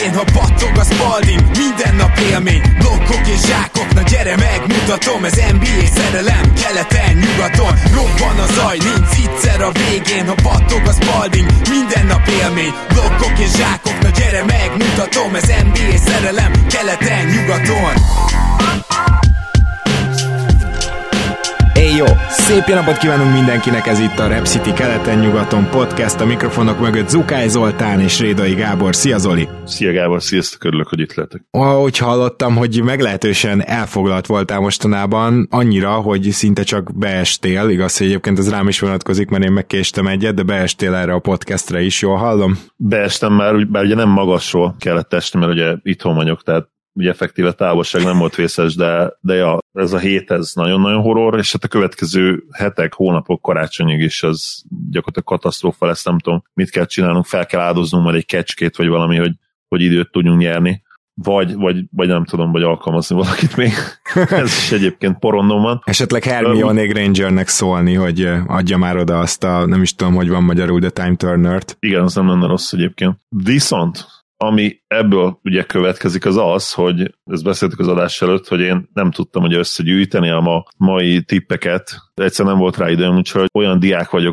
végén, ha battog a Spalding, minden nap élmény, blokkok és zsákok, na gyere megmutatom, ez NBA szerelem, keleten, nyugaton, robban a zaj, nincs egyszer a végén, ha battog a Spalding, minden nap élmény, blokkok és zsákok, na gyere megmutatom, ez NBA szerelem, keleten, nyugaton. Jó, szép jó napot kívánunk mindenkinek, ez itt a Rap City keleten-nyugaton podcast, a mikrofonok mögött Zukály Zoltán és Rédai Gábor. Szia Zoli! Szia Gábor, sziasztok, örülök, hogy itt lehetek. Ahogy hallottam, hogy meglehetősen elfoglalt voltál mostanában, annyira, hogy szinte csak beestél, igaz, hogy egyébként ez rám is vonatkozik, mert én megkéstem egyet, de beestél erre a podcastre is, jól hallom? Beestem már, bár ugye nem magasról kellett esni, mert ugye itthon vagyok, tehát ugye effektíve távolság nem volt vészes, de ja, ez a hét, ez nagyon-nagyon horror, és hát a következő hetek, hónapok, karácsonyig is az gyakorlatilag katasztrófa lesz, nem tudom, mit kell csinálnunk, fel kell áldoznunk majd egy kecskét, vagy valami, hogy időt tudjunk nyerni, vagy nem tudom, vagy alkalmazni valakit még. Ez is egyébként porondon van. Esetleg Hermione Grangernek szólni, hogy adja már oda azt a, nem is tudom, hogy van magyarul, de Time Turner-t. Igen, az nem lenne rossz egyébként. Viszont ami ebből ugye következik az, hogy ezt beszéltük az adás előtt, hogy én nem tudtam ugye összegyűjteni a mai tippeket. Egyszerűen nem volt rá időm, úgyhogy olyan diák vagyok,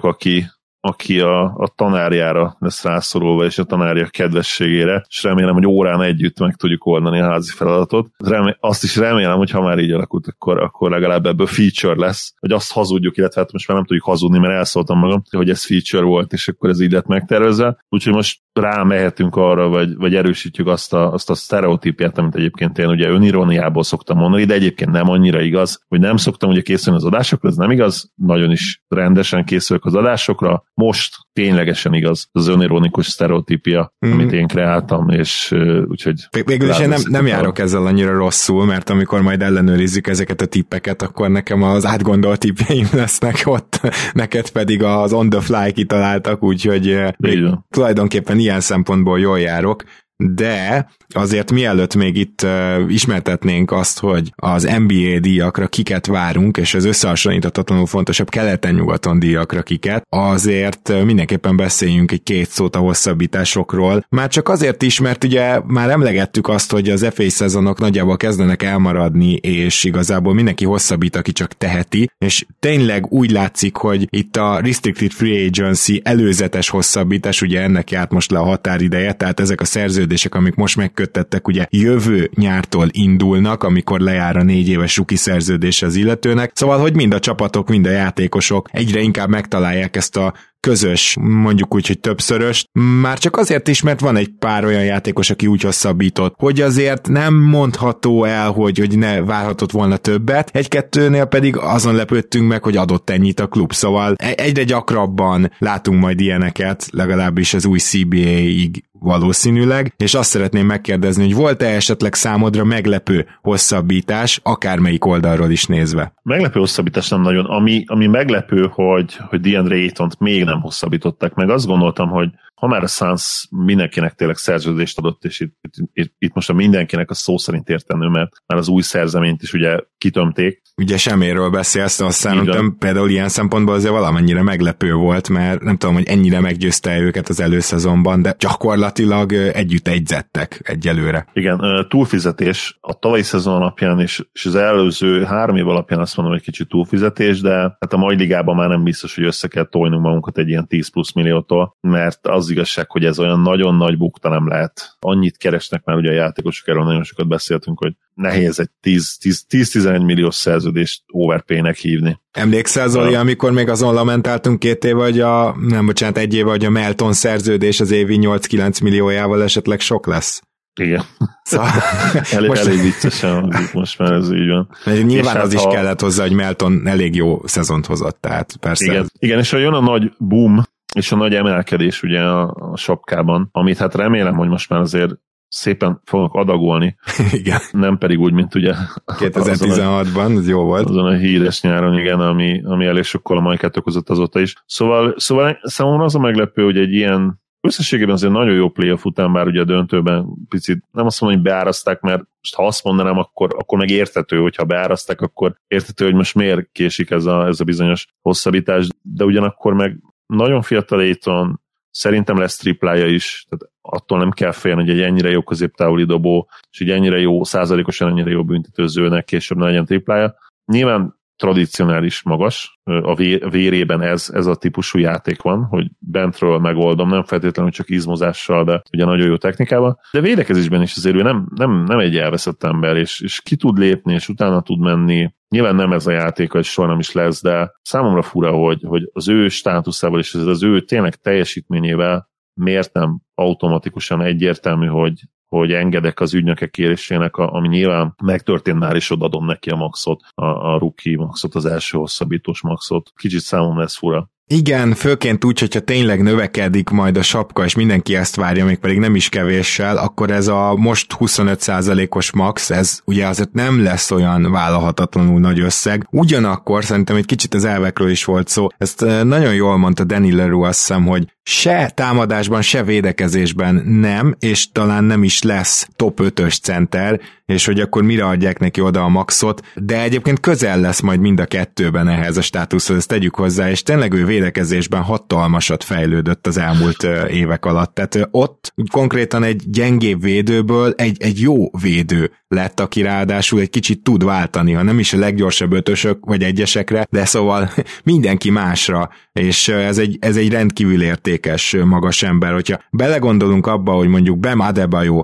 aki a tanárjára lesz rászorulva, és a tanárja kedvességére, és remélem, hogy órán együtt meg tudjuk oldani a házi feladatot. Azt is remélem, hogy ha már így alakult, akkor legalább ebből feature lesz, hogy azt hazudjuk, illetve hát most már nem tudjuk hazudni, mert elszóltam magam, hogy ez feature volt, és akkor ez így lett megtervezve. Úgyhogy most rámehetünk arra, vagy erősítjük azt a sztereotípiát, amit egyébként én ugye öniróniából szoktam mondani, de egyébként nem annyira igaz, hogy nem szoktam ugye készülni az adásokra, ez nem igaz, nagyon is rendesen készülök az adásokra. Most ténylegesen igaz az önironikus sztereotípia, amit én kreáltam, és úgyhogy... Végül is én nem járok ezzel annyira rosszul, mert amikor majd ellenőrizzük ezeket a tippeket, akkor nekem az átgondolt tippjeim lesznek ott, neked pedig az on the fly kitaláltak, úgyhogy tulajdonképpen ilyen szempontból jól járok. De azért mielőtt még itt ismertetnénk azt, hogy az NBA díjakra kiket várunk, és az összehasonlíthatatlanul fontosabb keleten-nyugaton díjakra kiket, azért mindenképpen beszéljünk egy két szót a hosszabbításokról. Már csak azért is, mert ugye már emlegettük azt, hogy az FA szezonok nagyjából kezdenek elmaradni, és igazából mindenki hosszabbít, aki csak teheti, és tényleg úgy látszik, hogy itt a Restricted Free Agency előzetes hosszabbítás, ugye ennek járt most le a határideje, tehát ezek a szerződések, amik most megköttettek, ugye jövő nyártól indulnak, amikor lejár a 4 éves rookie szerződés az illetőnek. Szóval, hogy mind a csapatok, mind a játékosok egyre inkább megtalálják ezt a közös, mondjuk úgy, hogy többszöröst. Már csak azért is, mert van egy pár olyan játékos, aki úgy hosszabbított, hogy azért nem mondható el, hogy ne várhatott volna többet. Egy-kettőnél pedig azon lepődtünk meg, hogy adott ennyit a klub. Szóval egyre gyakrabban látunk majd ilyeneket, legalábbis az új CBA-ig valószínűleg, és azt szeretném megkérdezni, hogy volt-e esetleg számodra meglepő hosszabbítás, akármelyik oldalról is nézve? Meglepő hosszabbítás nem nagyon. Ami meglepő, hogy DeAndre Aytont még nem hosszabbították meg. Azt gondoltam, hogy ha már a Suns mindenkinek tényleg szerződést adott, és itt most a mindenkinek a szó szerint értenő, mert már az új szerzeményt is ugye kitömték. Ugye semmiről beszélsz, azt szerintem például ilyen szempontból azért valamennyire meglepő volt, mert nem tudom, hogy ennyire meggyőzte őket az előszezonban, de gyakorlatilag együtt egyzettek egyelőre. Igen, túlfizetés a tavalyi szezon alapján, és az előző 3 év alapján azt mondom, hogy kicsit túlfizetés, de hát a mai ligában már nem biztos, hogy össze kell tojnunk magunkat egy ilyen 10 plusz milliótól, mert az igazság, hogy ez olyan nagyon nagy bukta nem lehet. Annyit keresnek már ugye a játékosok, erről nagyon sokat beszéltünk, hogy nehéz egy 10-11 milliós szerződést overpay-nek hívni. Emlékszel, Zoli, amikor még azon lamentáltunk 2 éve, hogy egy éve, hogy a Melton szerződés az évi 8-9 milliójával esetleg sok lesz? Igen. Szóval elég viccesen most már ez így van. Nyilván az is kellett hozzá, hogy Melton elég jó szezont hozott, tehát persze. Igen, és ha jön a nagy boom, és a nagy emelkedés ugye a sapkában, amit hát remélem, hogy most már azért szépen fognak adagolni. Igen. Nem pedig úgy, mint ugye 2016-ban, ez jó volt. Azon a híres nyáron, igen, ami elég sokkal a majkát okozott azóta is. Szóval számomra az a meglepő, hogy egy ilyen összességében azért nagyon jó playoff után, bár ugye a döntőben picit nem azt mondom, hogy beáraszták, mert most ha azt mondanám, akkor meg érthető, hogyha beáraszták, akkor érthető, hogy most miért késik ez a bizonyos hosszabbítás, de ugyanakkor meg nagyon fiatal Ayton, Szerintem lesz triplája is, tehát attól nem kell félni, hogy egy ennyire jó középtávoli dobó, és egy ennyire jó, százalékosan ennyire jó büntetőzőnek később ne legyen triplája. Nyilván tradicionális magas, a vérében ez a típusú játék van, hogy bentről megoldom, nem feltétlenül csak izmozással, de ugye nagyon jó technikával, de védekezésben is azért ő nem egy elveszett ember, és ki tud lépni, és utána tud menni. Nyilván nem ez a játék, hogy soha nem is lesz, de számomra fura, hogy az ő státuszával és az ő tényleg teljesítményével miért nem automatikusan egyértelmű, hogy engedek az ügynökek kérésének, ami nyilván megtörtént már, és odaadom neki a maxot, a rookie maxot, az első hosszabbítós maxot. Kicsit számomra ez fura. Igen, főként úgy, hogyha tényleg növekedik majd a sapka, és mindenki ezt várja, még pedig nem is kevéssel, akkor ez a most 25%-os max, ez ugye azért nem lesz olyan vállalhatatlanul nagy összeg. Ugyanakkor szerintem egy kicsit az elvekről is volt szó. Ezt nagyon jól mondta Danny Leroux, azt hiszem, hogy se támadásban, se védekezésben nem, és talán nem is lesz top 5-ös center, és hogy akkor mire adják neki oda a maxot, de egyébként közel lesz majd mind a kettőben ehhez a státuszhoz, ezt tegyük hozzá, és tényleg ő védekezésben hatalmasat fejlődött az elmúlt évek alatt. Tehát ott konkrétan egy gyengébb védőből egy jó védő lett, aki ráadásul egy kicsit tud váltani, ha nem is a leggyorsabb ötösök vagy egyesekre, de szóval mindenki másra, és ez egy rendkívül értékes magas ember. Hogyha belegondolunk abba, hogy mondjuk Bam Adebayo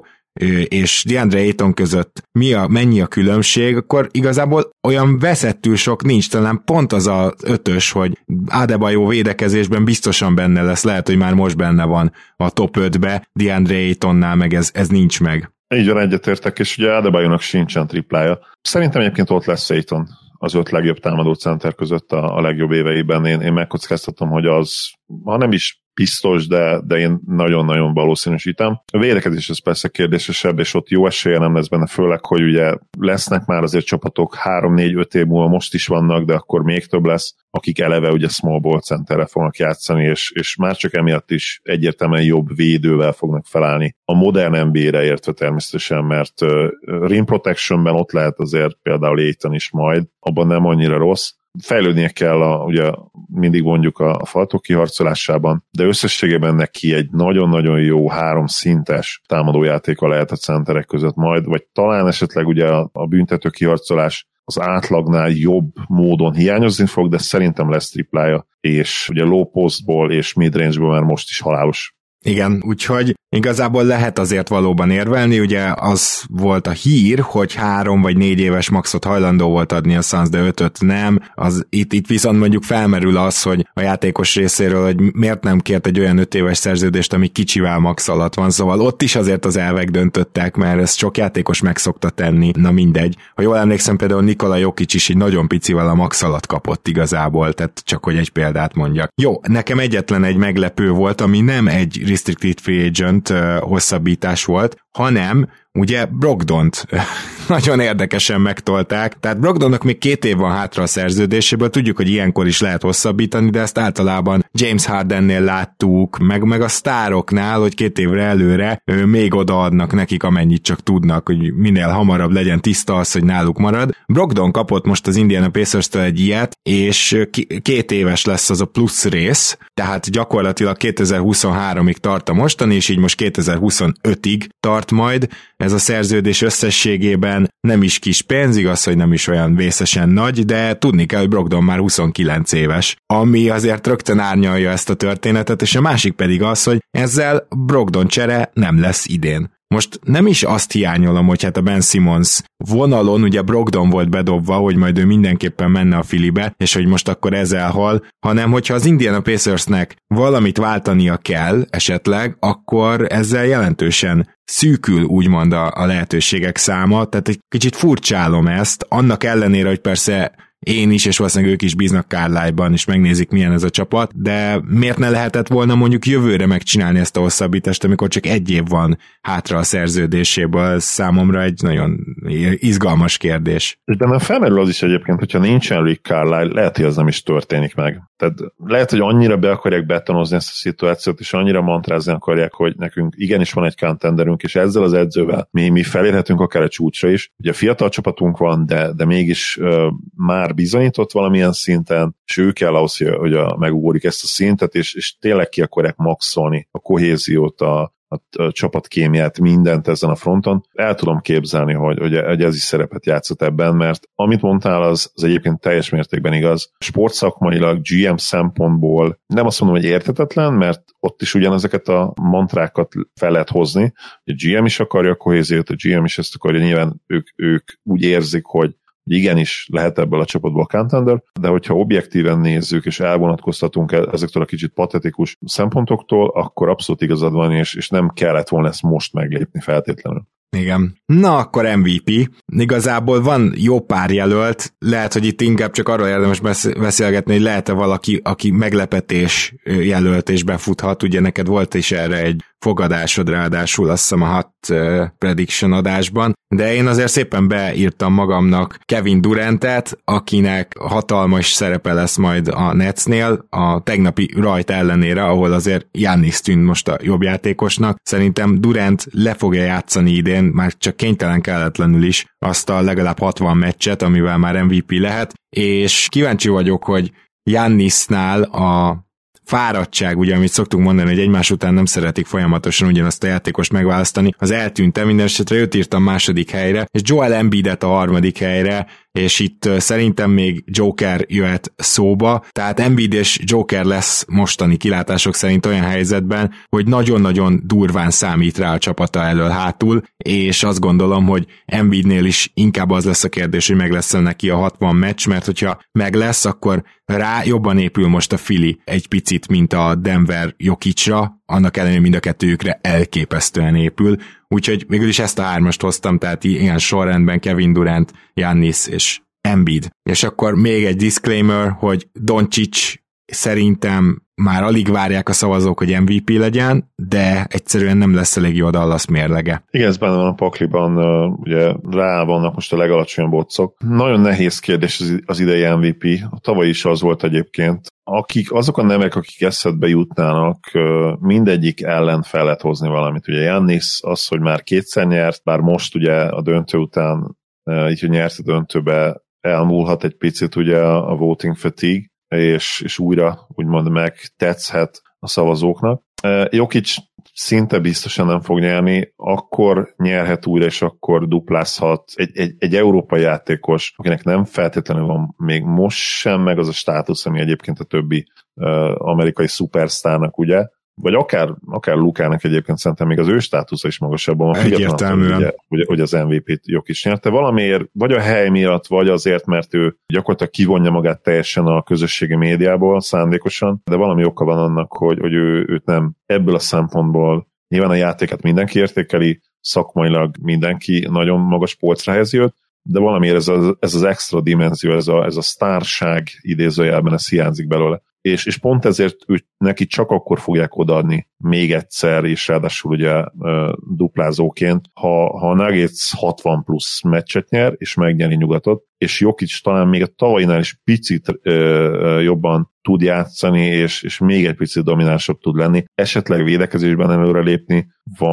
és DeAndre Ayton között mennyi a különbség, akkor igazából olyan veszettül sok nincs, talán pont az az ötös, hogy Adebayo védekezésben biztosan benne lesz, lehet, hogy már most benne van a top 5-be, DeAndre Aytonnál meg ez nincs meg. Így van, egyetértek, és ugye Adebayonak sincsen triplája. Szerintem egyébként ott lesz Ayton az 5 legjobb támadó center között a legjobb éveiben. Én megkockáztatom, hogy az, ha nem is biztos, de én nagyon-nagyon valószínűsítem. A védekezés ez persze kérdésesebb, és ott jó esélye nem lesz benne, főleg, hogy ugye lesznek már azért csapatok 3-4-5 év múlva, most is vannak, de akkor még több lesz, akik eleve ugye small ball centerre fognak játszani, és már csak emiatt is egyértelműen jobb védővel fognak felállni. A modern NBA-re értve természetesen, mert rim protectionben ott lehet azért például Ayton is majd, abban nem annyira rossz. Fejlődnie kell, ugye mindig mondjuk a faltok kiharcolásában, de összességében neki egy nagyon-nagyon jó 3 szintes támadójátéka lehet a centerek között majd, vagy talán esetleg ugye a büntető kiharcolás az átlagnál jobb módon hiányozni fog, de szerintem lesz triplája, és ugye low postból és midrange-ből már most is halálos. Igen, úgyhogy igazából lehet azért valóban érvelni, ugye az volt a hír, hogy 3 vagy 4 éves maxot hajlandó volt adni a Suns, de 5-öt nem. Itt viszont mondjuk felmerül az, hogy a játékos részéről, hogy miért nem kért egy olyan 5 éves szerződést, ami kicsivel max alatt van, szóval ott is azért az elvek döntöttek, mert ezt sok játékos meg szokta tenni, na mindegy. Ha jól emlékszem, például Nikola Jokic is így nagyon picivel a max alatt kapott igazából, tehát csak hogy egy példát mondjak. Jó, nekem egyetlen egy meglepő volt, ami nem egy restricted free agent hosszabbítás volt, hanem ugye Brogdont nagyon érdekesen megtolták, tehát Brogdonnak még 2 év van hátra a szerződéséből, tudjuk, hogy ilyenkor is lehet hosszabbítani, de ezt általában James Hardennél láttuk, meg a sztároknál, hogy 2 évre előre még odaadnak nekik, amennyit csak tudnak, hogy minél hamarabb legyen tiszta az, hogy náluk marad. Brogdon kapott most az Indiana Pacers-től egy ilyet, és 2 éves lesz az a plusz rész, tehát gyakorlatilag 2023-ig tart a mostani, és így most 2025-ig tart majd. Ez a szerződés összességében nem is kis pénz, igaz, hogy nem is olyan vészesen nagy, de tudni kell, hogy Brogdon már 29 éves, ami azért rögtön árnyalja ezt a történetet, és a másik pedig az, hogy ezzel Brogdon csere nem lesz idén. Most nem is azt hiányolom, hogy hát a Ben Simmons vonalon ugye Brogdon volt bedobva, hogy majd ő mindenképpen menne a Phillybe, és hogy most akkor ez elhal, hanem hogyha az Indiana Pacersnek valamit váltania kell esetleg, akkor ezzel jelentősen szűkül úgymond a lehetőségek száma, tehát egy kicsit furcsálom ezt, annak ellenére, hogy persze én is, és valószínűleg ők is bíznak Carlisle-ban, és megnézik, milyen ez a csapat, de miért ne lehetett volna mondjuk jövőre megcsinálni ezt a hosszabbítást, amikor csak 1 év van hátra a szerződéséből, ez számomra egy nagyon izgalmas kérdés. És bennem felmerül az is egyébként, hogyha nincsen Rick Carlisle, lehet, hogy ez nem is történik meg. Tehát lehet, hogy annyira be akarják betonozni ezt a szituációt, és annyira mantrázni akarják, hogy nekünk igenis van egy contenderünk, és ezzel az edzővel mi felérhetünk akár a csúcsra is. Ugye fiatal csapatunk van, de mégis már már bizonyított valamilyen szinten, és ő kell ahhoz, hogy megugorjuk ezt a szintet, és tényleg ki akarják maxolni a kohéziót, a csapatkémiát, mindent ezen a fronton. El tudom képzelni, hogy ez is szerepet játszott ebben, mert amit mondtál, az egyébként teljes mértékben igaz. Sportszakmailag, GM szempontból nem azt mondom, hogy érthetetlen, mert ott is ugyanezeket a mantrákat fel lehet hozni. A GM is akarja a kohéziót, a GM is ezt akarja, nyilván ők úgy érzik, hogy igenis lehet ebből a csapatból contender, de hogyha objektíven nézzük, és elvonatkoztatunk ezektől a kicsit patetikus szempontoktól, akkor abszolút igazad van, és nem kellett volna ezt most meglépni feltétlenül. Igen. Na, akkor MVP. Igazából van jó pár jelölt, lehet, hogy itt inkább csak arról érdemes beszélgetni, hogy lehet-e valaki, aki meglepetés jelölt és befuthat, ugye neked volt is erre egy fogadásod, ráadásul azt hiszem a 6 prediction adásban, de én azért szépen beírtam magamnak Kevin Durantet, akinek hatalmas szerepe lesz majd a Netsnél, a tegnapi rajt ellenére, ahol azért Giannis tűnt most a jobb játékosnak. Szerintem Durant le fogja játszani idén, már csak kénytelen kelletlenül is azt a legalább 60 meccset, amivel már MVP lehet, és kíváncsi vagyok, hogy Giannisnál a fáradtság, ugye, amit szoktunk mondani, hogy egymás után nem szeretik folyamatosan ugyanazt a játékost megválasztani, az eltűnt, minden esetre őt írtam második helyre, és Joel Embiidet a harmadik helyre, és itt szerintem még Joker jöhet szóba, tehát Embiid és Joker lesz mostani kilátások szerint olyan helyzetben, hogy nagyon-nagyon durván számít rá a csapata elől hátul, és azt gondolom, hogy Embiidnél is inkább az lesz a kérdés, hogy meg lesz neki a 60 meccs, mert hogyha meg lesz, akkor rá jobban épül most a Philly egy picit, mint a Denver Jokicra, annak ellenére mind a kettőjükre elképesztően épül, úgyhogy végül is ezt a hármast hoztam, tehát ilyen sorrendben Kevin Durant, Giannis és Embiid. És akkor még egy disclaimer, hogy Doncic szerintem már alig várják a szavazók, hogy MVP legyen, de egyszerűen nem lesz elég jó a Dallas mérlege. Igen, ez benne van a pakliban, ugye rá vannak most a legalacsonyabb otcok. Nagyon nehéz kérdés az idei MVP, a tavaly is az volt egyébként. Azok a nevek, akik eszedbe jutnának, mindegyik ellen fel lehet hozni valamit. Ugye Giannis az, hogy már kétszer nyert, bár most ugye a döntő után, így, hogy nyert a döntőbe, elmúlhat egy picit ugye a voting fatigue, és újra úgymond megtetszhet a szavazóknak. Jokic szinte biztosan nem fog nyerni, akkor nyerhet újra, és akkor duplázhat egy európai játékos, akinek nem feltétlenül van még most sem meg az a státusz, ami egyébként a többi amerikai szupersztárnak, ugye, vagy akár Lukának egyébként szerintem még az ő státusza is magasabban van, egyértelműen, hogy az MVP-t Jokic nyerte. Valamiért, vagy a hely miatt, vagy azért, mert ő gyakorlatilag kivonja magát teljesen a közösségi médiából szándékosan, de valami oka van annak, hogy őt nem ebből a szempontból, nyilván a játékát mindenki értékeli, szakmailag mindenki nagyon magas polcra jött, de valamiért ez az extra dimenzió, ez a sztárság idézőjelben, ez hiányzik belőle. És pont ezért neki csak akkor fogják odaadni még egyszer, és ráadásul ugye duplázóként, ha a Nuggets 60 plusz meccset nyer, és megnyeri nyugatot, és Jokic talán még a tavainál is picit jobban tud játszani, és még egy picit dominánsabb tud lenni, esetleg védekezésben előrelépni,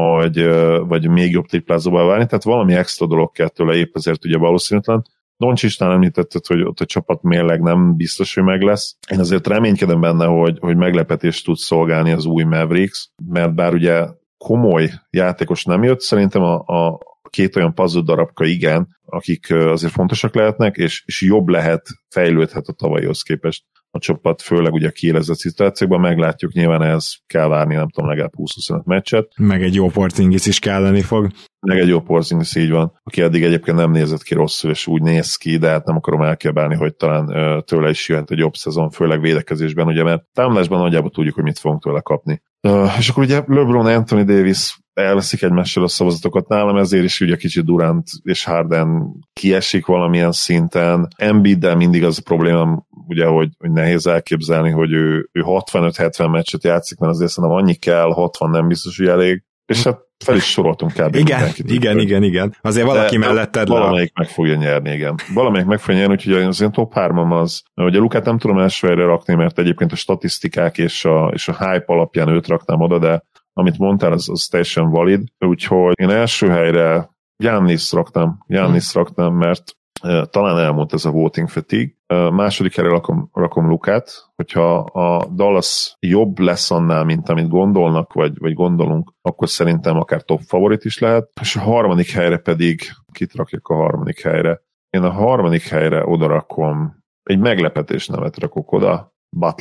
vagy még jobb triplázóval válni, tehát valami extra dolog kell tőle, épp ezért ugye valószínűtlen. Doncsistán említetted, hogy ott a csapat mérleg nem biztos, hogy meg lesz. Én azért reménykedem benne, hogy meglepetést tud szolgálni az új Mavericks, mert bár ugye komoly játékos nem jött, szerintem a két olyan puzzle darabka igen, akik azért fontosak lehetnek, és jobb lehet, fejlődhet a tavalyihoz képest a csapat, főleg ugye a kiélezett szituációkban, meglátjuk, nyilván ez kell várni, nem tudom, legalább 20-25 meccset. Meg egy jó Porzingis is kelleni fog. Meg egy jó Porzingis, így van, aki eddig egyébként nem nézett ki rosszul, és úgy néz ki, de hát nem akarom elkiabálni, hogy talán tőle is jöhet egy jobb szezon, főleg védekezésben, ugye, mert támadásban nagyjából tudjuk, hogy mit fogunk tőle kapni. És akkor ugye LeBron, Anthony Davis elveszik egymással a szavazatokat nálam, ezért is ugye kicsit Durant és Harden kiesik valamilyen szinten. Embiiddel mindig az a probléma, ugye, hogy nehéz elképzelni, hogy ő 65-70 meccset játszik, mert azért szerintem annyi kell, 60 nem biztos, hogy elég. És hát fel is soroltunk kb. Igen. Azért valaki melletted valamelyik meg fogja nyerni, igen. Valamelyik meg fogja nyerni, úgyhogy az én top 3-am az, hogy a Lukát nem tudom első helyre rakni, mert egyébként a statisztikák és a hype alapján őt raknám oda, de amit mondtál, az teljesen valid. Úgyhogy én első helyre Giannis raktam, mert talán elmúlt ez a voting fatigue. második helyre rakom Lukát, hogyha a Dallas jobb lesz annál, mint amit gondolnak, vagy gondolunk, akkor szerintem akár top favorit is lehet, és a harmadik helyre pedig, kit rakjak a harmadik helyre? Én a harmadik helyre oda rakom, egy meglepetés nevet rakok oda,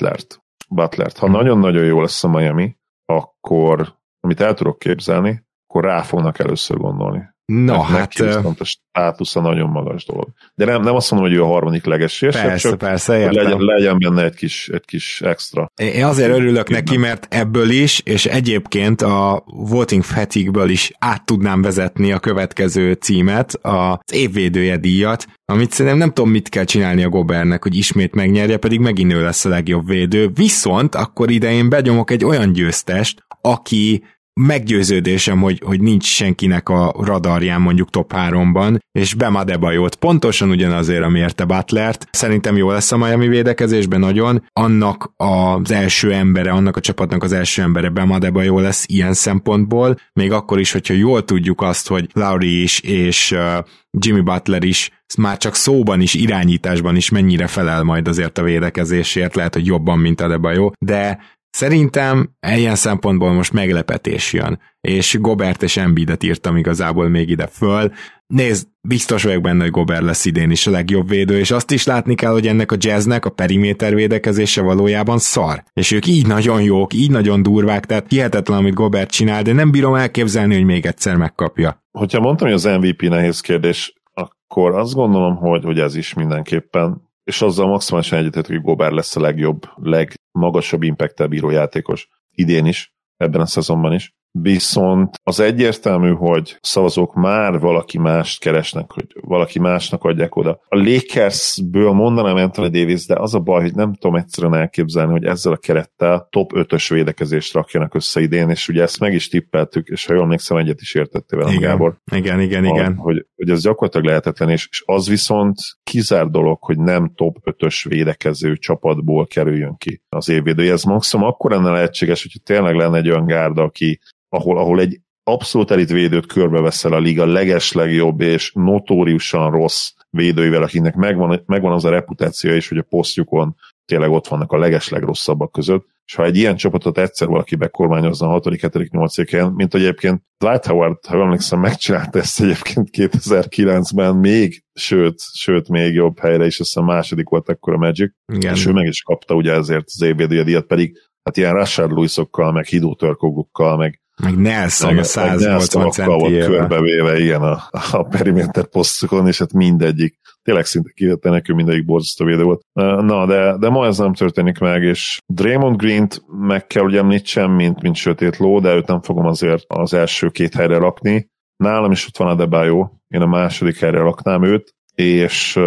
Butlert. Ha nagyon-nagyon jó lesz a Miami, akkor, amit el tudok képzelni, akkor rá fognak először gondolni. No, hát... A státusza nagyon magas dolog. De nem azt mondom, hogy ő a harmadik legesélyesebb, persze, legyen benne egy kis extra. Én azért örülök neki, mert ebből is, és egyébként a Voting Fatigue-ből is át tudnám vezetni a következő címet, az évvédője díjat, amit szerintem nem tudom, mit kell csinálni a Gobertnek, hogy ismét megnyerje, pedig megint ő lesz a legjobb védő. Viszont akkor ide én begyomok egy olyan győztest, aki meggyőződésem, hogy nincs senkinek a radarján mondjuk top 3-ban, és Bam Adebayot pontosan ugyanazért, amiért a Butlert. Szerintem jó lesz a Miami védekezésben nagyon. Annak az első embere, annak a csapatnak az első embere Bam Adebayo lesz ilyen szempontból, még akkor is, hogyha jól tudjuk azt, hogy Lowry is és Jimmy Butler is már csak szóban is, irányításban is mennyire felel majd azért a védekezésért, lehet, hogy jobban, mint Adebayo, de szerintem ilyen szempontból most meglepetés jön, és Gobert és Embiidet írtam igazából még ide föl. Nézd, biztos vagyok benne, hogy Gobert lesz idén is a legjobb védő, és azt is látni kell, hogy ennek a Jazznek a periméter védekezése valójában szar. És ők így nagyon jók, így nagyon durvák, tehát hihetetlen, amit Gobert csinál, de nem bírom elképzelni, hogy még egyszer megkapja. Hogyha mondtam, hogy az MVP nehéz kérdés, akkor azt gondolom, hogy ez is mindenképpen, és azzal maximálisan egyetértek, hogy Gobert lesz a legjobb, legmagasabb impact-tel bíró játékos idén is, ebben a szezonban is. Viszont az egyértelmű, hogy szavazók már valaki mást keresnek, hogy valaki másnak adják oda. A Lakersből mondanám Anthony Davis, de az a baj, hogy nem tudom egyszerűen elképzelni, hogy ezzel a kerettel top 5-ös védekezést rakjanak össze idén, és ugye ezt meg is tippeltük, és ha jól emlékszem, egyet is értettél velem, Gábor. Igen. Hogy ez gyakorlatilag lehetetlen, és az viszont kizár dolog, hogy nem top 5-ös védekező csapatból kerüljön ki az évvédője. Ez maximum akkor lenne lehetséges, hogyha tényleg lenne egy olyan gárda, aki ahol egy abszolút elit védőt körbeveszel a liga legeslegjobb és notóriusan rossz védőivel, akinek megvan az a reputációja is, hogy a posztjukon tényleg ott vannak a legeslegrosszabbak között, és ha egy ilyen csapatot egyszer valaki bekormányozna a 6., 7., 8. helyen, mint egyébként Dwight Howard, ha emlékszem, megcsinálta ezt egyébként 2009-ben még, sőt még jobb helyre is, azt hiszem második volt akkor a Magic, igen. És ő meg is kapta ugye ezért az évvédője díjat, pedig hát ilyen Rashard Lewisokkal, meg Hidó Törkogukkal, meg Nelson a 180 centiével. Körbevéve ilyen a periméter posztokon, és hát mindegyik, tényleg szinte kivette nekünk, mindegyik borzasztó védő volt. Na, de ma ez nem történik meg, és Draymond Greent meg kell ugye említsem, mint sötét ló, de őt nem fogom azért az első 2 helyre rakni. Nálam is ott van Adebayo, én a második helyre raknám őt, és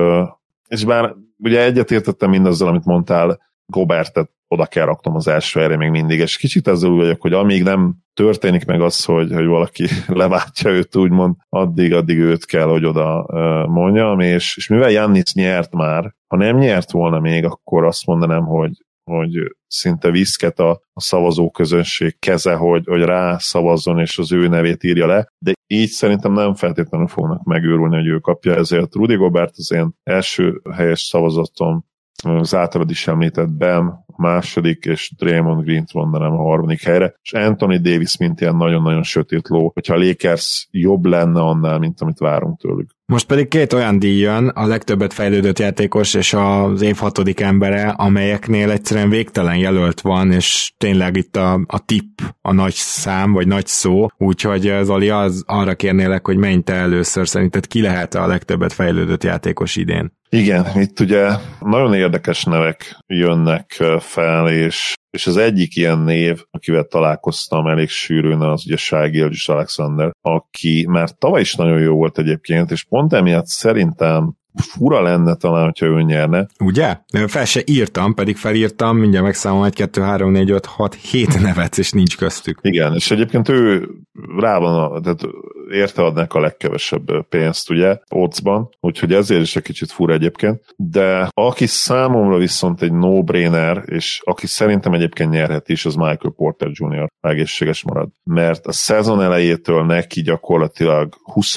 bár ugye egyetértettem mindazzal, amit mondtál, Gobertet oda kell raknom az első helyre még mindig, és kicsit ezzel úgy vagyok, hogy amíg nem történik meg az, hogy valaki leváltja őt, úgymond, addig őt kell, hogy oda mondjam, és mivel Giannis nyert már, ha nem nyert volna még, akkor azt mondanám, hogy szinte viszket a szavazóközönség keze, hogy rá szavazzon, és az ő nevét írja le, de így szerintem nem feltétlenül fognak megőrülni, hogy ő kapja, ezért Rudy Gobert az én első helyes szavazatom, az általad is említett Bam a második, és Draymond Greent mondanám a harmadik helyre, és Anthony Davis mint ilyen nagyon-nagyon sötét ló, hogyha a Lakers jobb lenne annál, mint amit várunk tőlük. Most pedig 2 olyan díj jön, a legtöbbet fejlődött játékos és az év 6. embere, amelyeknél egyszerűen végtelen jelölt van, és tényleg itt a tipp, a nagy szám, vagy nagy szó, úgyhogy Zoli, arra kérnélek, hogy menj te először, szerinted ki lehet a legtöbbet fejlődött játékos idén? Igen, itt ugye nagyon érdekes nevek jönnek fel, és az egyik ilyen név, akivel találkoztam elég sűrűn, az ugye Shai Gilgeous-Alexander, aki már tavaly is nagyon jó volt egyébként, és pont emiatt szerintem fura lenne talán, hogyha ő nyerne. Ugye? Fel se írtam, pedig felírtam, mindjárt megszámolom 1, 2, 3, 4, 5, 6, 7 nevet, és nincs köztük. Igen, és egyébként ő rá van, tehát érte adnák a legkevesebb pénzt, ugye, oddsban, úgyhogy ezért is egy kicsit fura egyébként, de aki számomra viszont egy no-brainer, és aki szerintem egyébként nyerhet is, az Michael Porter Jr. egészséges marad, mert a szezon elejétől neki gyakorlatilag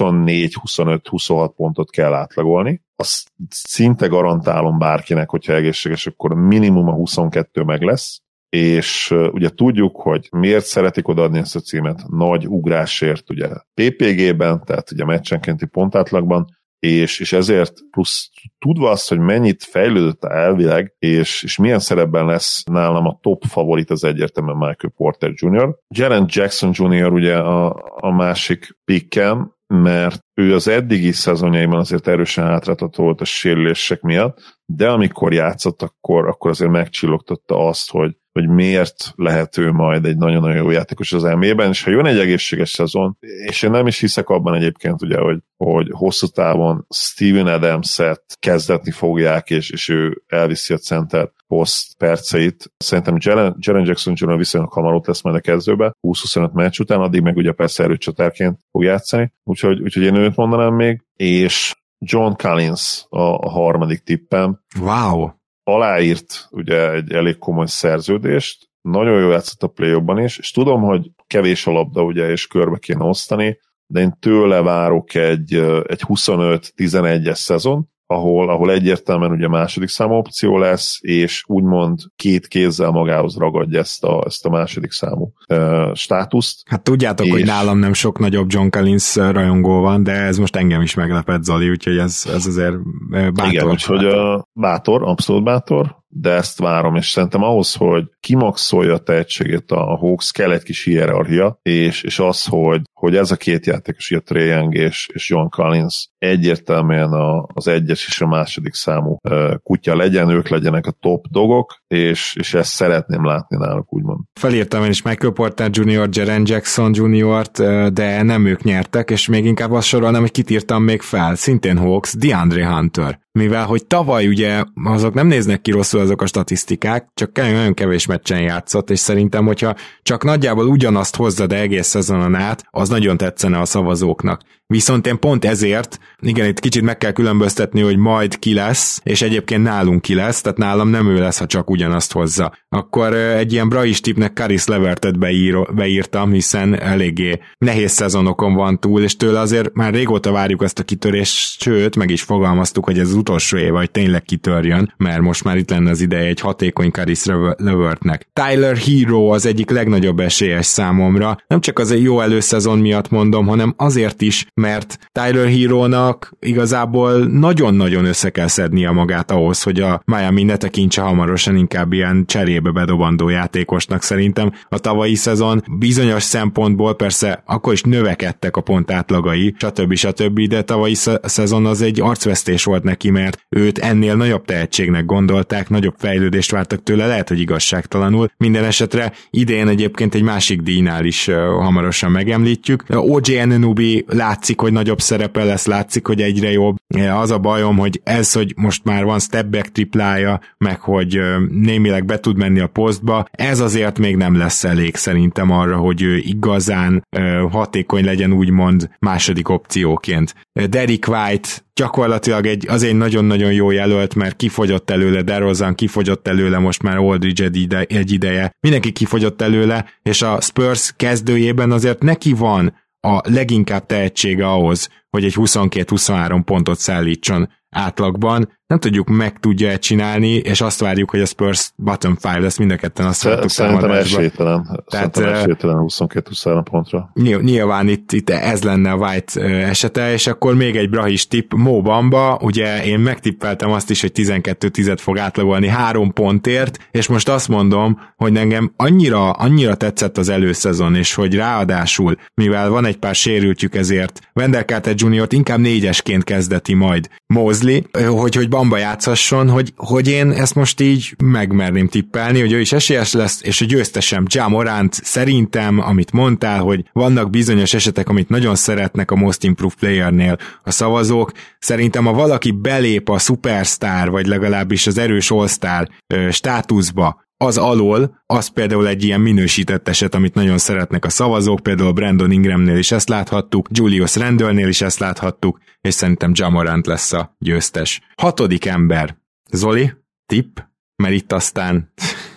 24-25-26 pontot kell átlagolni, azt szinte garantálom bárkinek, hogyha egészséges, akkor minimum a 22 meg lesz, és ugye tudjuk, hogy miért szeretik odaadni ezt a címet, nagy ugrásért ugye PPG-ben, tehát ugye meccsenkénti pontátlagban, és ezért plusz tudva azt, hogy mennyit fejlődött elvileg, és milyen szerepben lesz nálam a top favorit az egyértelműen Michael Porter Jr. Jaren Jackson Jr. ugye a másik pickem, mert ő az eddigi szezonjaiban azért erősen hátráltató volt a sérülések miatt, de amikor játszott, akkor azért megcsillogtatta azt, hogy miért lehet ő majd egy nagyon-nagyon jó játékos az NBA-ben, és ha jön egy egészséges szezon, és én nem is hiszek abban egyébként, ugye, hogy hosszú távon Steven Adams-et kezdetni fogják, és ő elviszi a center poszt perceit. Szerintem Jaren Jackson Jr. viszonylag hamar ott lesz majd a kezdőbe, 20-25 meccs után, addig meg ugye persze erőcsatárként fog játszani, úgyhogy én őt mondanám még, és John Collins a harmadik tippem. Wow! Aláírt ugye egy elég komoly szerződést, nagyon jól játszott a play-offban is, és tudom, hogy kevés a labda ugye, és körbe kéne osztani, de én tőle várok egy 25-11-es szezon, ahol egyértelműen ugye második számú opció lesz, és úgymond két kézzel magához ragadja ezt a második számú státuszt. Hát tudjátok, hogy nálam nem sok nagyobb John Collins rajongó van, de ez most engem is meglepett, Zoli, úgyhogy ez azért bátor. Igen, úgyhogy bátor, abszolút bátor, de ezt várom, és szerintem ahhoz, hogy kimaxolja a tehetségét a Hawks, kell egy kis hierarchia, és az, hogy ez a két játékos, a Trae Young és John Collins egyértelműen az egyes és a második számú kutya legyen, ők legyenek a top dogok, és ezt szeretném látni náluk, úgymond. Felírtam én is Michael Porter Jr., Jaren Jackson Jr.-t, de nem ők nyertek, és még inkább azt sorolnám, hogy kit írtam még fel, szintén Hawks, DeAndre Hunter. Mivel, hogy tavaly ugye azok nem néznek ki rosszul azok a statisztikák, csak nagyon kevés meccsen játszott, és szerintem, hogyha csak nagyjából ugyanazt hozza, de egész szezonon át, az nagyon tetszene a szavazóknak. Viszont én pont ezért, igen, itt kicsit meg kell különböztetni, hogy majd ki lesz, és egyébként nálunk ki lesz, tehát nálam nem ő lesz, ha csak ugyanazt hozza. Akkor egy ilyen Bryce tipnek Caris Levertet beírtam, hiszen eléggé nehéz szezonokon van túl, és tőle azért már régóta várjuk azt a kitörést, sőt, meg is fogalmaztuk, hogy ez az utolsó év, hogy tényleg kitörjön, mert most már itt lenne az ideje egy hatékony Caris Levertnek. Tyler Hero az egyik legnagyobb esélyes számomra, nem csak az egy jó előszezon miatt mondom, hanem azért is, mert Tyler Hero-nak igazából nagyon-nagyon össze kell szednie magát ahhoz, hogy a Miami ne tekintse hamarosan inkább ilyen cserébe bedobandó játékosnak. Szerintem a tavalyi szezon bizonyos szempontból persze akkor is növekedtek a pontátlagai, stb. De tavalyi szezon az egy arcvesztés volt neki, mert őt ennél nagyobb tehetségnek gondolták, nagyobb fejlődést vártak tőle, lehet, hogy igazságtalanul. Minden esetre idén egyébként egy másik díjnál is hamarosan megemlítjük. OG Anunoby látszik, hogy nagyobb szerepe lesz, látszik, hogy egyre jobb. Az a bajom, hogy hogy most már van step-back triplája, meg hogy némileg be tud menni a posztba, ez azért még nem lesz elég szerintem arra, hogy ő igazán hatékony legyen úgymond második opcióként. Derrick White gyakorlatilag az egy nagyon-nagyon jó jelölt, mert kifogyott előle DeRozan, kifogyott előle most már Aldridge egy ideje, mindenki kifogyott előle, és a Spurs kezdőjében azért neki van a leginkább tehetsége ahhoz, hogy egy 22-23 pontot szállítson átlagban. Nem tudjuk, meg tudja-e csinálni, és azt várjuk, hogy a Spurs bottom 5 lesz, mind a ketten azt vártuk támadásba. Szerintem esélytelen 22-23 pontra. Nyilván itt ez lenne a White esete, és akkor még egy brahis tipp, Mo Bamba, ugye én megtippeltem azt is, hogy 12-10 fog átlagolni 3 pontért, és most azt mondom, hogy engem annyira tetszett az előszezon, és hogy ráadásul, mivel van egy pár sérültjük, ezért Wendell Carter Jr.-t inkább 4-esként kezdeti majd Mosley, hogy Bamba játszhasson, hogy én ezt most így megmerném tippelni, hogy ő is esélyes lesz, és a győztesem Ja Morant szerintem, amit mondtál, hogy vannak bizonyos esetek, amit nagyon szeretnek a Most Improved Playernél a szavazók, szerintem ha valaki belép a superstar, vagy legalábbis az erős all-star státuszba, az alól, az például egy ilyen minősített eset, amit nagyon szeretnek a szavazók, például Brandon Ingramnél is ezt láthattuk, Julius Randle-nél is ezt láthattuk, és szerintem Ja Morant lesz a győztes. 6. ember. Zoli, tipp? Mert itt aztán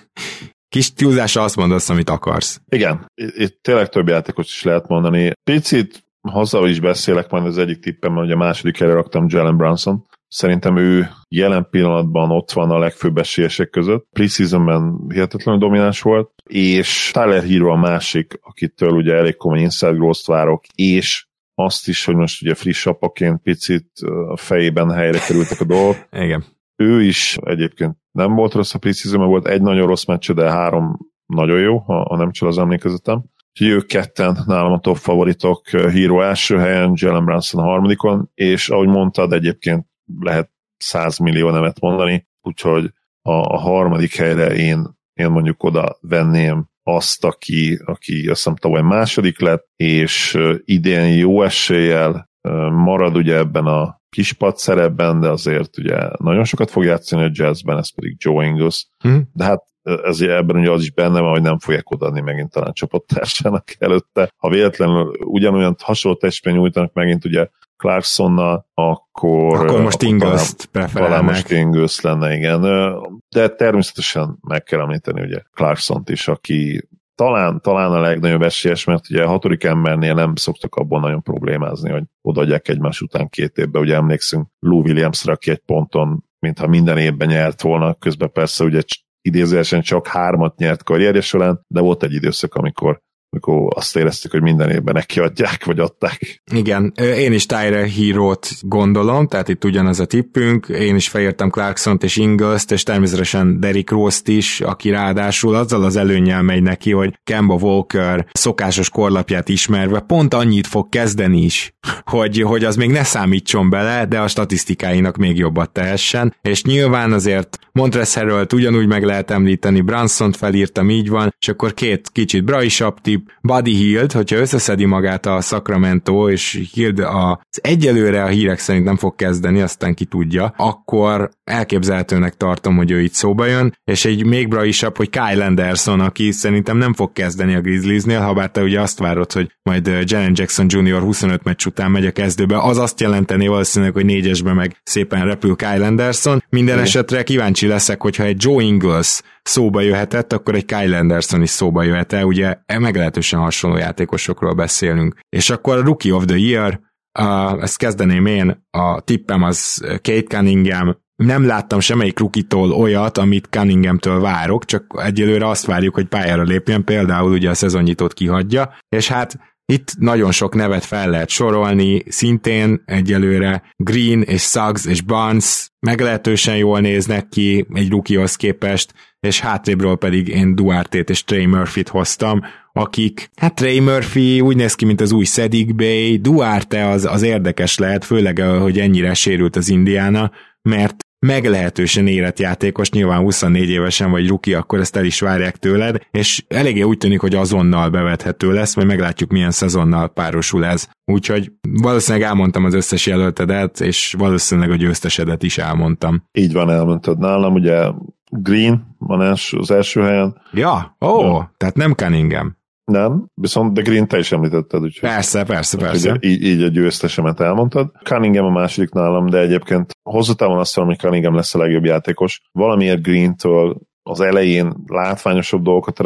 kis túlzásra azt mondasz, amit akarsz. Igen, itt tényleg több játékot is lehet mondani. Picit haza is beszélek majd az egyik tippemben, hogy a második helyre raktam Jalen Brunson. Szerintem ő jelen pillanatban ott van a legfőbb esélyesek között. Preseasonben hihetetlenül domináns volt, és Tyler Hero a másik, akitől ugye elég komoly inside growth-t várok, és azt is, hogy most ugye friss apaként picit a fejében helyre kerültek a dolgok. Igen. Ő is egyébként nem volt rossz a preseasonben, volt egy nagyon rossz meccs, de 3 nagyon jó, ha nem csal az emlékezetem. Úgyhogy ők ketten nálam a top favoritok, Hero első helyen, Jalen Brunson harmadikon, és ahogy mondtad, egyébként lehet 100 millió nevet mondani, úgyhogy a harmadik helyre én mondjuk oda venném azt, aki azt hiszem tavaly második lett, és idén jó eséllyel marad ugye ebben a kispad szerepben, de azért ugye nagyon sokat fog játszani a Jazzben, ez pedig Joe Ingles. De hát ebben ugye az is benne van, hogy nem fogják odaadni megint talán csapattársának előtte. Ha véletlenül ugyanolyan hasonló testmény nyújtanak megint ugye Clarksonnal, akkor most Ingles-t preferálnak. Talán most Ingles lenne, igen. De természetesen meg kell említeni ugye Clarksont is, aki talán a legnagyobb esélyes, mert ugye a 6. embernél nem szoktak abban nagyon problémázni, hogy odaadják egymás után 2 évben. Ugye emlékszünk Lou Williamsra, aki egy ponton, mintha minden évben nyert volna, közben persze ugye idézőesen csak 3 nyert karrierje során, de volt egy időszak, amikor azt éreztük, hogy minden évben nekiadják, vagy adták. Igen, én is Tyler Hero-t gondolom, tehát itt ugyanaz a tippünk, én is felírtam Clarksont és Ingles-t, és természetesen Derrick Rose-t is, aki ráadásul azzal az előnnyel megy neki, hogy Kemba Walker szokásos korlapját ismerve pont annyit fog kezdeni is, hogy az még ne számítson bele, de a statisztikáinak még jobbat tehessen, és nyilván azért Montrezl Harrell-t ugyanúgy meg lehet említeni, Brunsont felírtam, így van, és akkor 2 kicsit braisabb tipp, Buddy Hield, hogyha összeszedi magát a Sacramento, és Hield az egyelőre a hírek szerint nem fog kezdeni, aztán ki tudja, akkor elképzelhetőnek tartom, hogy ő itt szóba jön, és egy még braisabb, hogy Kyle Anderson, aki szerintem nem fog kezdeni a Grizzliesnél, habár te ugye azt várod, hogy majd Jaren Jackson Jr. 25 meccs után megy a kezdőbe, az azt jelenteni valószínűleg, hogy 4-esbe meg szépen repül Kyle Anderson. Minden esetre kíváncsi leszek, hogyha egy Joe Ingles szóba jöhetett, akkor egy Kyle Anderson is szóba jöhet el, ugye meglehetősen hasonló játékosokról beszélünk. És akkor a Rookie of the Year, ezt kezdeném én, a tippem az Kate Cunningham, nem láttam semmelyik rookie-tól olyat, amit Cunninghamtől várok, csak egyelőre azt várjuk, hogy pályára lépjen, például ugye a szezonnyitót kihagyja, és hát itt nagyon sok nevet fel lehet sorolni, szintén egyelőre Green és Suggs és Barnes meglehetősen jól néznek ki egy rookiehoz képest, és hátrébről pedig én Duarte-t és Trey Murphy-t hoztam, akik, hát Trey Murphy úgy néz ki, mint az új Sadiq Bey, Duarte az érdekes lehet, főleg, hogy ennyire sérült az Indiana, mert meglehetősen érett játékos, nyilván 24 évesen vagy rookie, akkor ezt el is várják tőled, és eléggé úgy tűnik, hogy azonnal bevethető lesz, majd meglátjuk, milyen szezonnal párosul ez. Úgyhogy valószínűleg elmondtam az összes jelöltedet, és valószínűleg a győztesedet is elmondtam. Így van, elmondtad nálam, ugye Green van az első helyen. Ja, tehát nem Cunningham. Nem, viszont de Green te is említetted, úgyhogy... Persze. Így a győztesemet elmondtad. Cunningham a második nálam, de egyébként hozzátávon azt mondom, hogy Cunningham lesz a legjobb játékos. Valamiért Greentől az elején látványosabb dolgokat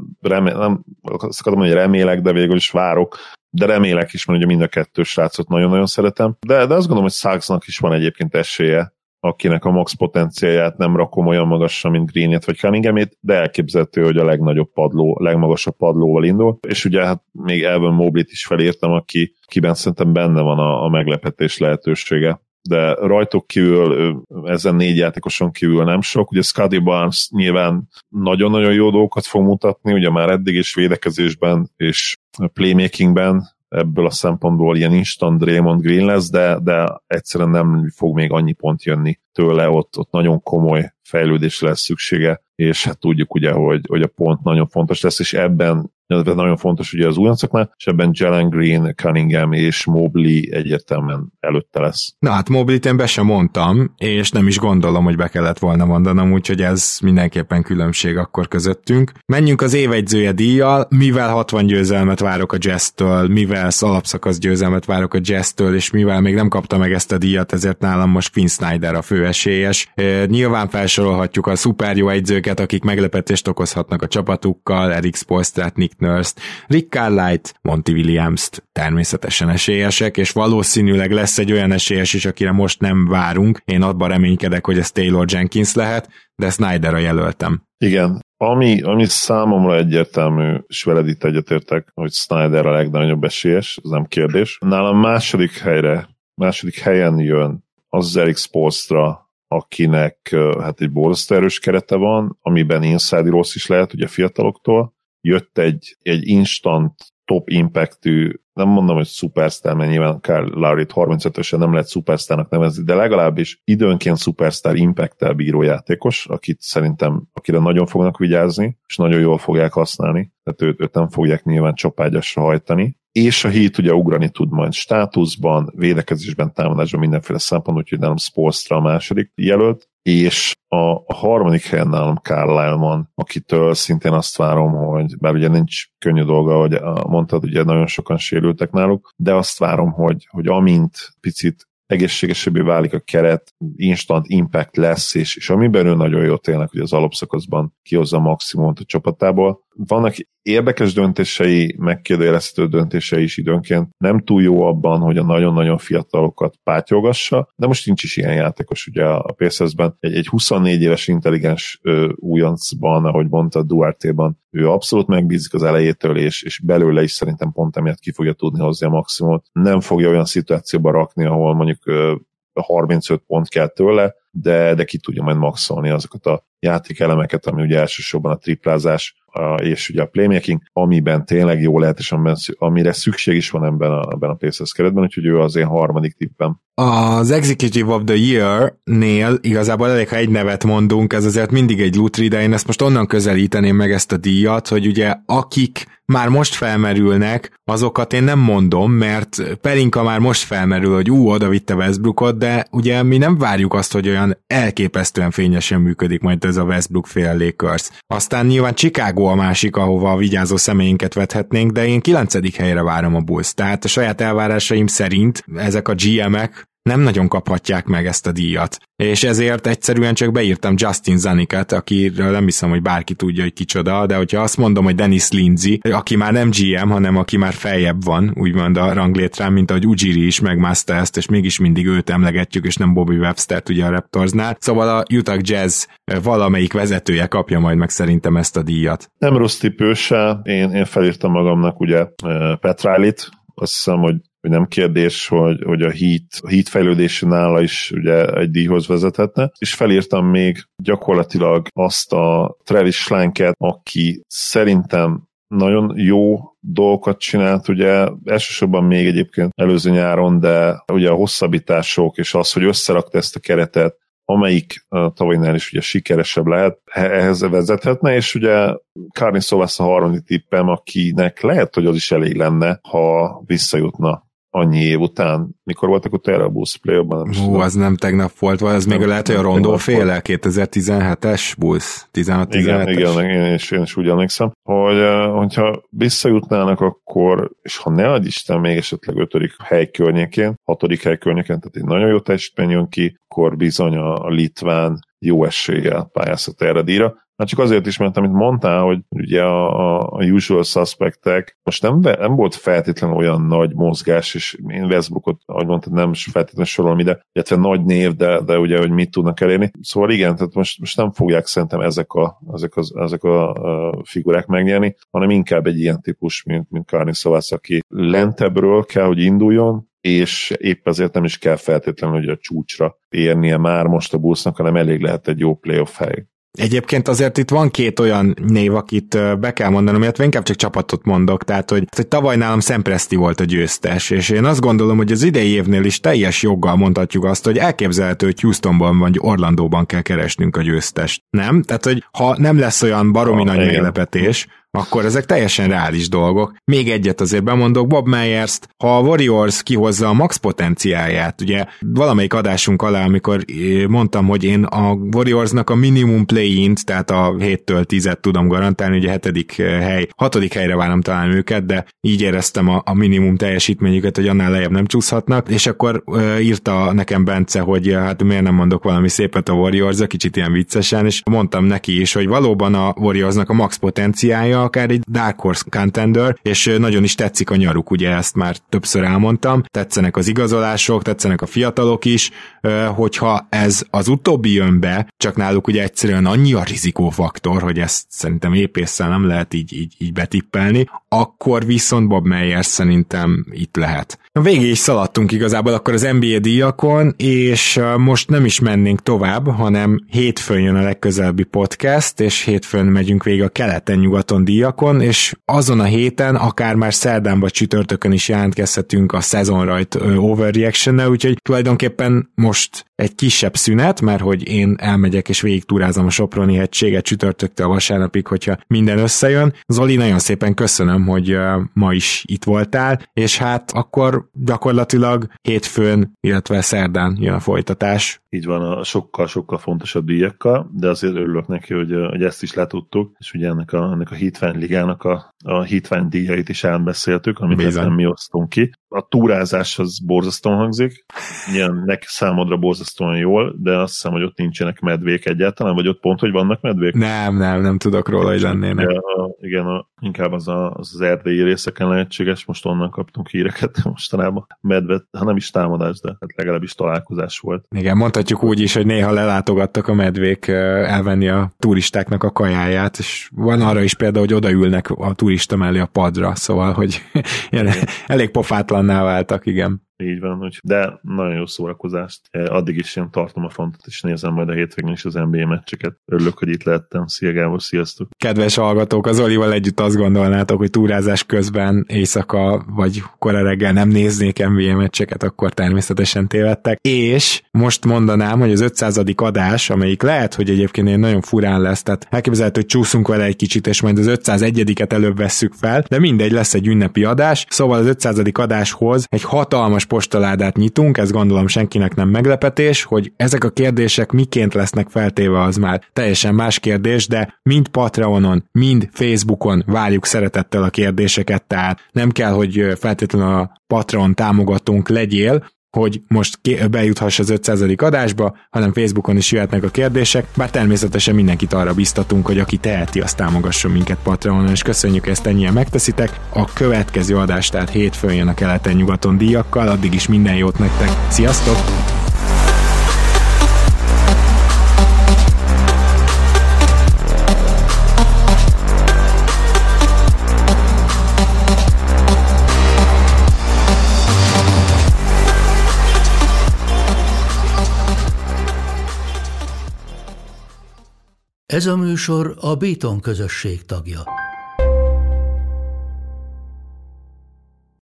nem azt akarom, hogy remélek, de végül is várok, de remélek is, mert ugye mind a 2 srácot nagyon-nagyon szeretem. De azt gondolom, hogy Suggsnak is van egyébként esélye, akinek a max potenciáját nem rakom olyan magasra, mint Greenet vagy Cunninghamét, de elképzelhető, hogy a legmagasabb padlóval indul, és ugye hát még Evan Mobley-t is felírtam, akiben szerintem benne van a meglepetés lehetősége. De rajtuk kívül, ezen 4 játékoson kívül nem sok, ugye Scottie Barnes nyilván nagyon-nagyon jó dolgokat fog mutatni, ugye már eddig is védekezésben és playmakingben, ebből a szempontból ilyen instant Draymond Green lesz, de egyszerűen nem fog még annyi pont jönni tőle, ott nagyon komoly fejlődésre lesz szüksége, és hát tudjuk ugye, hogy a pont nagyon fontos lesz, és ebben illetve nagyon fontos ugye az újoncoknál, és ebben Jalen Green, Cunningham és Mobley egyértelműen előtte lesz. Na hát Mobley-t én be sem mondtam, és nem is gondolom, hogy be kellett volna mondanom, úgyhogy ez mindenképpen különbség akkor közöttünk. Menjünk az évegyzője díjjal, mivel 60 győzelmet várok a Jazz-től, mivel alapszakasz győzelmet várok a Jazz-től, és mivel még nem kapta meg ezt a díjat, ezért nálam most Quinn Snyder a főesélyes. Nyilván felsorolhatjuk a szuper jó egyzőket, akik meglepetést okozhatnak a csapatukkal, Eric Spoelstrat, Nick Nurse-t, Rick Carlisle-t, Monty Williams-t természetesen esélyesek, és valószínűleg lesz egy olyan esélyes is, akire most nem várunk. Én abban reménykedek, hogy ez Taylor Jenkins lehet, de Snyderra jelöltem. Igen, ami számomra egyértelmű, és veled itt egyetértek, hogy Snyder a legnagyobb esélyes, ez nem kérdés. Nálam második helyen jön az Eric Spoelstra, akinek hát egy borzasztó erős kerete van, amiben inside rossz is lehet, ugye fiataloktól. Jött egy instant top impactű, nem mondom, hogy szupersztár, mert nyilván Kyle Lowry-t 35-ösen nem lehet szupersztárnak nevezni, de legalábbis időnként szupersztár impact-tel bíró játékos, akire nagyon fognak vigyázni, és nagyon jól fogják használni, tehát őt nem fogják nyilván csapágyasra hajtani. És a Heat ugye ugrani tud majd státuszban, védekezésben, támadásban, mindenféle szempont, úgyhogy nálam Spoelstra a második jelölt, és a harmadik helyen nálam Carlisle van, akitől szintén azt várom, hogy bár ugye nincs könnyű dolga, hogy mondtad, ugye nagyon sokan sérültek náluk, de azt várom, hogy amint picit egészségesebbé válik a keret, instant impact lesz, és amiben ő nagyon jó tényleg, hogy az alapszakaszban kihozza a maximumot a csapatából. Vannak érdekes döntései, megkérdőjelezhető döntései is időnként. Nem túl jó abban, hogy a nagyon-nagyon fiatalokat pátyolgassa, de most nincs is ilyen játékos ugye a Pacersben. Egy 24 éves intelligens újoncban, ahogy mondta Duarte-ban, ő abszolút megbízik az elejétől, és belőle is szerintem pont emiatt ki fogja tudni hozni a maximumot. Nem fogja olyan szituációba rakni, ahol mondjuk 35 pont kell tőle, de ki tudja majd maxolni azokat a játékelemeket, ami ugye elsősorban a triplázás, és ugye a playmaking, amiben tényleg jó lehet, és amire szükség is van ebben a Pacers keretben, úgyhogy ő az én harmadik tippem. Az Executive of the Year-nél igazából elég, ha egy nevet mondunk, ez azért mindig egy lutri, de én ezt most onnan közelíteném meg ezt a díjat, hogy ugye akik már most felmerülnek, azokat én nem mondom, mert Pelinka már most felmerül, hogy oda vitte Westbrookot, de ugye mi nem várjuk azt, hogy olyan elképesztően fényesen működik majd ez a Westbrook-féle Lakers. Aztán nyilván Chicago a másik, ahova a vigyázó személyinket vethetnénk, de én 9. helyre várom a Bulls. Tehát a saját elvárásaim szerint ezek a GM-ek nem nagyon kaphatják meg ezt a díjat. És ezért egyszerűen csak beírtam Justin Zaniket, akiről nem hiszem, hogy bárki tudja, hogy kicsoda, de hogyha azt mondom, hogy Dennis Lindsay, aki már nem GM, hanem aki már feljebb van, úgymond a ranglétrán, mint ahogy Ujiri is megmászta ezt, és mégis mindig őt emlegetjük, és nem Bobby Webstert ugye a Raptorsnál. Szóval a Utah Jazz valamelyik vezetője kapja majd meg szerintem ezt a díjat. Nem rossz tippőse, én felírtam magamnak ugye Pat Riley-t, azt hiszem, hogy nem kérdés, hogy a Heat fejlődése nála is ugye egy díjhoz vezethetne, és felírtam még gyakorlatilag azt a Travis Schlenket, aki szerintem nagyon jó dolgokat csinált, ugye elsősorban még egyébként előző nyáron, de ugye a hosszabbítások és az, hogy összerakta ezt a keretet, amelyik tavalynál is ugye sikeresebb lehet, ehhez vezethetne, és ugye Carney Sovasz a harmadik tippem, akinek lehet, hogy az is elég lenne, ha visszajutna annyi év után. Mikor voltak utána a Bulls play-ban? Az nem tegnap volt, vagy az még lehet, hogy a Rondo féle 2017-es Bulls, 16-17-es. Igen, én is úgy emlékszem, hogyha visszajutnának, akkor, és ha ne adj Isten, még esetleg 5. hely környékén, 6. hely környéken, tehát egy nagyon jó teljesítmény jön ki, akkor bizony a litván jó eséllyel pályázhat erre díjra. Hát csak azért is, mert amit mondtál, hogy ugye a usual suspectek, most nem volt feltétlenül olyan nagy mozgás, és én Westbrookot, ahogy mondtad, nem feltétlenül sorolom ide, illetve nagy név, de ugye, hogy mit tudnak elérni. Szóval igen, tehát most nem fogják szerintem ezek a figurák megnyerni, hanem inkább egy ilyen típus, mint Carney Sovasz, aki lentebbről kell, hogy induljon, és épp ezért nem is kell feltétlenül, hogy a csúcsra érnie már most a Bullsnak, hanem elég lehet egy jó playoff hely. Egyébként azért itt van 2 olyan név, akit be kell mondanom, illetve inkább csak csapatot mondok, tehát hogy tavaly nálam Sam Presti volt a győztes, és én azt gondolom, hogy az idei évnél is teljes joggal mondhatjuk azt, hogy elképzelhető, hogy Houstonban vagy Orlandóban kell keresnünk a győztest. Nem? Tehát, hogy ha nem lesz olyan baromi nagy meglepetés, akkor ezek teljesen reális dolgok. Még egyet azért bemondok, Bob Myers-t, ha a Warriors kihozza a max potenciáját, ugye valamelyik adásunk alá, amikor mondtam, hogy én a Warriorsnak a minimum play-int, tehát a 7-től 10-et tudom garantálni, ugye 6. helyre várom talán őket, de így éreztem a minimum teljesítményüket, hogy annál lejjebb nem csúszhatnak, és akkor írta nekem Bence, hogy hát miért nem mondok valami szépet a Warriors-a, kicsit ilyen viccesen, és mondtam neki is, hogy valóban a Warriorsnak a max potenciálja, akár egy Dark Horse contender, és nagyon is tetszik a nyaruk, ugye ezt már többször elmondtam, tetszenek az igazolások, tetszenek a fiatalok is, hogyha ez az utóbbi jön be, csak náluk ugye egyszerűen annyi a rizikófaktor, hogy ezt szerintem épésszel nem lehet így betippelni, akkor viszont Bob Myers szerintem itt lehet. Végig is szaladtunk igazából akkor az NBA díjakon, és most nem is mennénk tovább, hanem hétfőn jön a legközelebbi podcast, és hétfőn megyünk végig a keleten-nyugaton díjakon, és azon a héten, akár már szerdán vagy csütörtökön is jelentkezhetünk a szezonrajt overreaction-nel, úgyhogy tulajdonképpen most egy kisebb szünet, mert hogy én elmegyek és végig túrázom a Soproni hegységet csütörtöktől vasárnapig, hogyha minden összejön. Zoli, nagyon szépen köszönöm, hogy ma is itt voltál, és hát akkor gyakorlatilag hétfőn, illetve szerdán jön a folytatás. Így van, a sokkal-sokkal fontosabb díjakkal, de azért örülök neki, hogy ezt is letudtuk, és ugye ennek a hitványligának a hitvány díjait is átbeszéltük, amit nem mi osztunk ki. A túrázás az borzasztóan hangzik, ilyen számodra borzasztóan jól, de azt hiszem, hogy ott nincsenek medvék egyáltalán, vagy ott pont, hogy vannak medvék? Nem tudok róla, hogy lennének. Igen, inkább az erdélyi részeken lehetséges, most onnan kaptunk híreket mostanában. Medvet, ha nem is támadás, de hát legalábbis találkozás volt. Igen, mondhatjuk úgy is, hogy néha lelátogattak a medvék elvenni a turistáknak a kajáját, és van arra is például, hogy odaülnek a turista mellé a padra, szóval, hogy elég pofátlanná váltak, igen. Így van, de nagyon jó szórakozást. Addig is én tartom a frontot, és nézem majd a hétvégén is az NBA meccseket. Örülök, hogy itt lehettem. Szia Gábor, sziasztok! Kedves hallgatók, az Olival együtt azt gondolnátok, hogy túrázás közben éjszaka vagy kora reggel nem néznék NBA meccseket, akkor természetesen tévedtek. És most mondanám, hogy az 500. adás, amelyik lehet, hogy egyébként nagyon furán lesz, tehát elképzelhető, hogy csúszunk vele egy kicsit, és majd az 501-et előbb vesszük fel, de mindegy, lesz egy ünnepi adás, szóval az 500. adáshoz egy hatalmas postaládát nyitunk, ez gondolom senkinek nem meglepetés, hogy ezek a kérdések miként lesznek feltéve, az már teljesen más kérdés, de mind Patreonon, mind Facebookon várjuk szeretettel a kérdéseket, tehát nem kell, hogy feltétlenül a Patreon támogatónk legyél, hogy most bejuthass az 500. adásba, hanem Facebookon is jöhetnek a kérdések, bár természetesen mindenkit arra biztatunk, hogy aki teheti, azt támogasson minket Patreonon, és köszönjük, ezt ennyien megteszitek. A következő adás, tehát hétfőn jön a keleten-nyugaton díjakkal, addig is minden jót nektek. Sziasztok! Ez a műsor a Béton közösség tagja.